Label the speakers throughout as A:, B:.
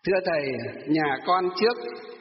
A: Thưa Thầy, nhà con trước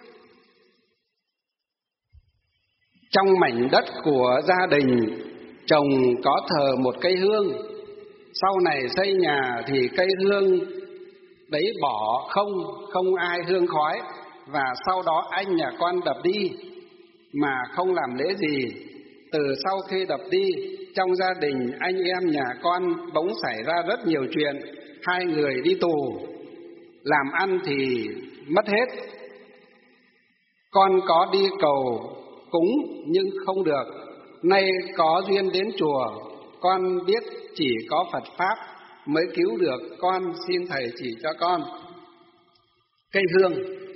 A: trong mảnh đất của gia đình chồng có thờ một cây hương. Sau này xây nhà thì cây hương đấy bỏ không ai hương khói. Và sau đó anh nhà con đập đi mà không làm lễ gì. Từ sau khi đập đi, trong gia đình anh em nhà con bỗng xảy ra rất nhiều chuyện. 2 người đi tù, làm ăn thì mất hết. Con có đi cầu cúng nhưng không được. Nay có duyên đến chùa, con biết chỉ có Phật Pháp mới cứu được con, xin Thầy chỉ cho con. Cây hương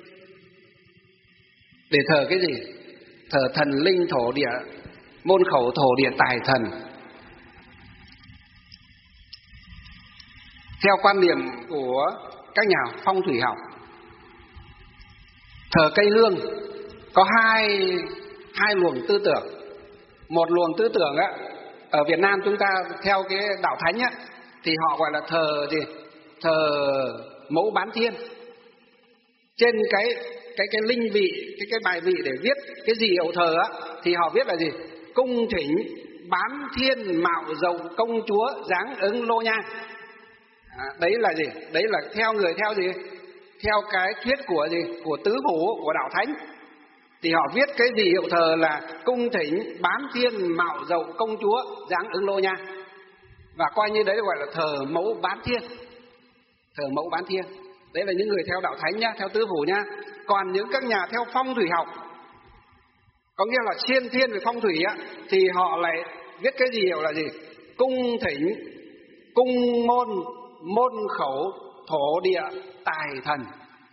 A: để thờ cái gì? Thờ thần linh thổ địa, môn khẩu thổ địa tài thần. Theo quan điểm của các nhà phong thủy học, thờ cây hương có hai luồng tư tưởng. Một luồng tư tưởng á, ở Việt Nam chúng ta theo cái đạo thánh á, thì họ gọi là thờ gì? Thờ mẫu bán thiên. Trên cái linh vị, cái bài vị để viết cái gì hiệu thờ á, thì họ viết là gì? Cung thỉnh bán thiên mạo dầu công chúa dáng ứng lô nhang. Đấy là gì? Đấy là theo người theo gì? Theo cái thuyết của gì? Của tứ phủ, của đạo thánh. Thì họ viết cái gì hiệu thờ là cung thỉnh bán thiên mạo dậu công chúa dáng ứng lô nhang. Và coi như đấy gọi là thờ mẫu bán thiên. Thờ mẫu bán thiên. Đấy là những người theo đạo thánh nhá, theo tứ phủ nhá. Còn những các nhà theo phong thủy học, có nghĩa là siêng thiên về phong thủy á, thì họ lại viết cái gì hiệu là gì? Cung thỉnh, cung môn khẩu thổ địa tài thần.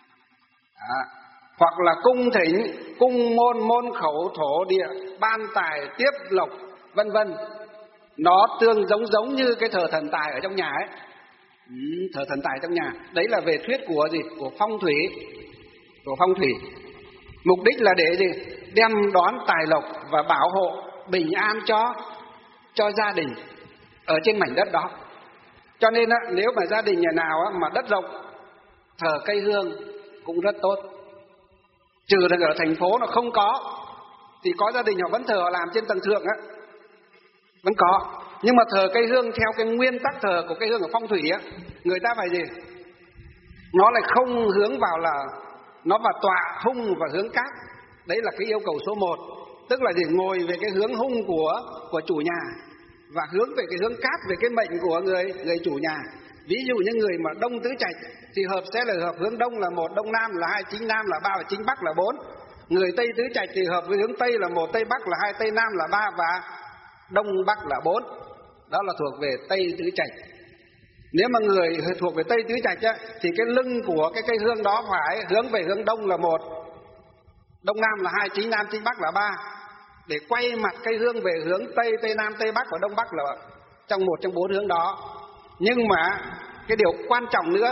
A: Hoặc là cung thỉnh, cung môn khẩu thổ địa ban tài tiếp lộc, vân vân. Nó tương giống như cái thờ thần tài ở trong nhà ấy. Thờ thần tài trong nhà. Đấy là về thuyết của gì? Của phong thủy. Của phong thủy. Mục đích là để gì? Đem đón tài lộc và bảo hộ bình an cho gia đình ở trên mảnh đất đó. Cho nên nếu mà gia đình nhà nào mà đất rộng, thờ cây hương cũng rất tốt. Trừ là ở thành phố nó không có, thì có gia đình họ vẫn thờ, họ làm trên tầng thượng á, vẫn có. Nhưng mà thờ cây hương theo cái nguyên tắc thờ của cây hương ở phong thủy á, người ta phải gì? Nó lại không hướng vào là nó vào tọa hung và hướng cát. Đấy là cái yêu cầu số 1. Tức là gì? Ngồi về cái hướng hung của chủ nhà và hướng về cái hướng cát, về cái mệnh của người chủ nhà. Ví dụ như người mà đông tứ trạch thì hợp sẽ là hợp hướng đông là 1, đông nam là 2, chính nam là 3 và chính bắc là 4. Người tây tứ trạch thì hợp với hướng tây là 1, tây bắc là 2, tây nam là 3 và đông bắc là 4. Đó là thuộc về tây tứ trạch. Nếu mà người thuộc về tây tứ trạch á, thì cái lưng của cái cây hương đó phải hướng về hướng đông là 1, đông nam là 2, chính nam chính bắc là 3. Để quay mặt cây hương về hướng tây, tây nam, tây bắc và đông bắc là trong 1 trong 4 hướng đó. Nhưng mà cái điều quan trọng nữa,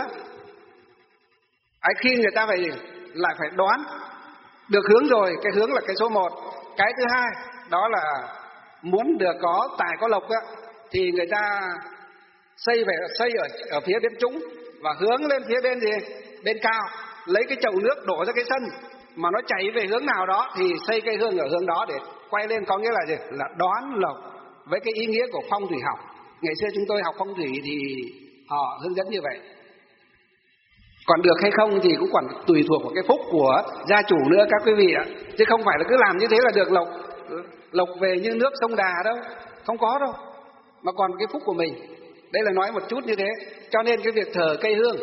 A: khi người ta lại phải đoán được hướng rồi, cái hướng là cái số 1. Cái thứ hai đó là muốn được có tài có lộc á, thì người ta xây ở phía bên trũng và hướng lên phía bên gì? Bên cao, lấy cái chậu nước đổ ra cái sân mà nó chảy về hướng nào đó thì xây cây hương ở hướng đó để quay lên, có nghĩa là gì? Là đoán lộc với cái ý nghĩa của phong thủy học. Ngày xưa chúng tôi học phong thủy thì họ hướng dẫn như vậy. Còn được hay không thì cũng còn tùy thuộc vào cái phúc của gia chủ nữa các quý vị ạ. Chứ không phải là cứ làm như thế là được lộc về như nước sông Đà đâu. Không có đâu. Mà còn cái phúc của mình. Đây là nói một chút như thế. Cho nên cái việc thờ cây hương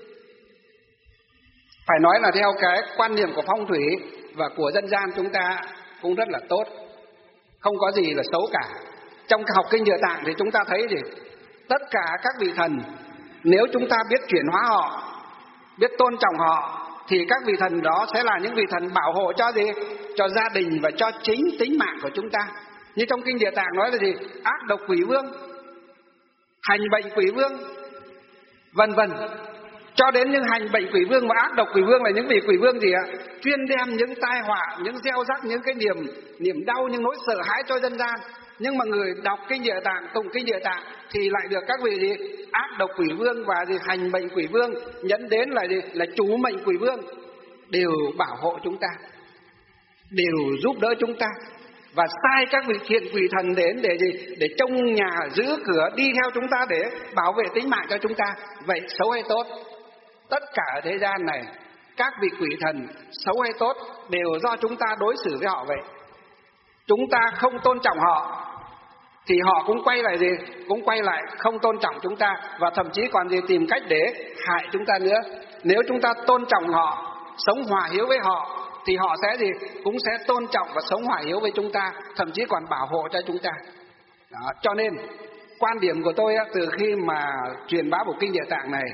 A: phải nói là theo cái quan niệm của phong thủy và của dân gian chúng ta cũng rất là tốt. Không có gì là xấu cả. Trong học kinh Địa Tạng thì chúng ta thấy gì? Tất cả các vị thần, nếu chúng ta biết chuyển hóa họ, biết tôn trọng họ, thì các vị thần đó sẽ là những vị thần bảo hộ cho gì? Cho gia đình và cho chính tính mạng của chúng ta. Như trong kinh Địa Tạng nói là gì? Ác độc quỷ vương, hành bệnh quỷ vương, vân vân. Cho đến những hành bệnh quỷ vương và ác độc quỷ vương là những vị quỷ vương gì ạ? Chuyên đem những tai họa, những gieo rắc, những cái niềm đau, những nỗi sợ hãi cho dân gian. Nhưng mà người đọc kinh Địa Tạng, tụng kinh Địa Tạng thì lại được các vị gì? Ác độc quỷ vương và gì? Hành mệnh quỷ vương, nhẫn đến là gì? Là chủ mệnh quỷ vương, đều bảo hộ chúng ta, đều giúp đỡ chúng ta, và sai các vị thiện quỷ thần đến để gì? Để trông nhà, giữ cửa, đi theo chúng ta để bảo vệ tính mạng cho chúng ta. Vậy xấu hay tốt? Tất cả ở thế gian này, các vị quỷ thần xấu hay tốt đều do chúng ta đối xử với họ vậy. Chúng ta không tôn trọng họ thì họ cũng quay lại gì? Cũng quay lại không tôn trọng chúng ta, và thậm chí còn gì? Tìm cách để hại chúng ta nữa. Nếu chúng ta tôn trọng họ, sống hòa hiếu với họ thì họ sẽ gì? Cũng sẽ tôn trọng và sống hòa hiếu với chúng ta, thậm chí còn bảo hộ cho chúng ta. Đó, cho nên quan điểm của tôi từ khi mà truyền bá bộ kinh Địa Tạng này,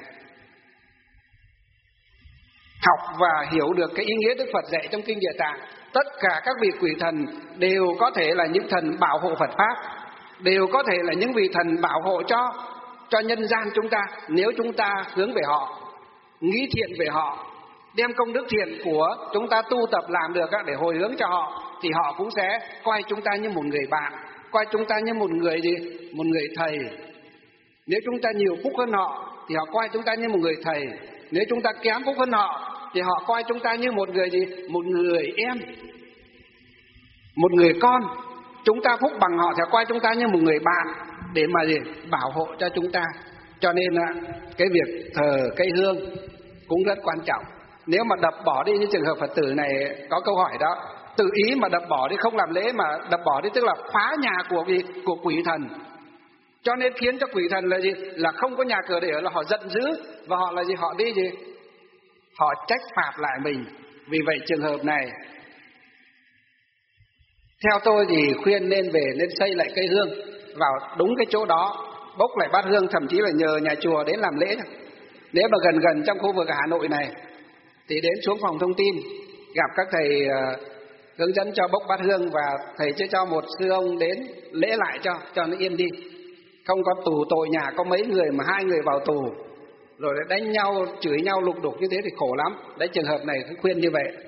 A: học và hiểu được cái ý nghĩa Đức Phật dạy trong kinh Địa Tạng, tất cả các vị quỷ thần đều có thể là những thần bảo hộ Phật pháp, đều có thể là những vị thần bảo hộ cho nhân gian chúng ta, nếu chúng ta hướng về họ, nghĩ thiện về họ, đem công đức thiện của chúng ta tu tập làm được để hồi hướng cho họ, thì họ cũng sẽ coi chúng ta như một người bạn, coi chúng ta như một người gì? Một người thầy. Nếu chúng ta nhiều phúc hơn họ thì họ coi chúng ta như một người thầy. Nếu chúng ta kém phúc hơn họ thì họ coi chúng ta như một người gì? Một người em, một người con. Chúng ta phúc bằng họ thì họ coi chúng ta như một người bạn để mà gì? Bảo hộ cho chúng ta. Cho nên cái việc thờ cây hương cũng rất quan trọng. Nếu mà đập bỏ đi, như trường hợp Phật tử này có câu hỏi đó, tự ý mà đập bỏ đi, không làm lễ mà đập bỏ đi, tức là phá nhà của quỷ thần. Cho nên khiến cho quỷ thần là gì? Là không có nhà cửa để ở, là họ giận dữ, và họ là gì? Họ đi gì? Họ trách phạt lại mình. Vì vậy trường hợp này, theo tôi thì khuyên nên về, nên xây lại cây hương vào đúng cái chỗ đó, bốc lại bát hương, thậm chí là nhờ nhà chùa đến làm lễ. Nếu mà gần trong khu vực Hà Nội này thì đến xuống phòng thông tin, gặp các thầy hướng dẫn cho bốc bát hương, và thầy sẽ cho một sư ông đến lễ lại cho nó yên đi. Không có tù tội, nhà có mấy người mà 2 người vào tù rồi đánh nhau, chửi nhau lục đục như thế thì khổ lắm. Đấy, trường hợp này khuyên như vậy.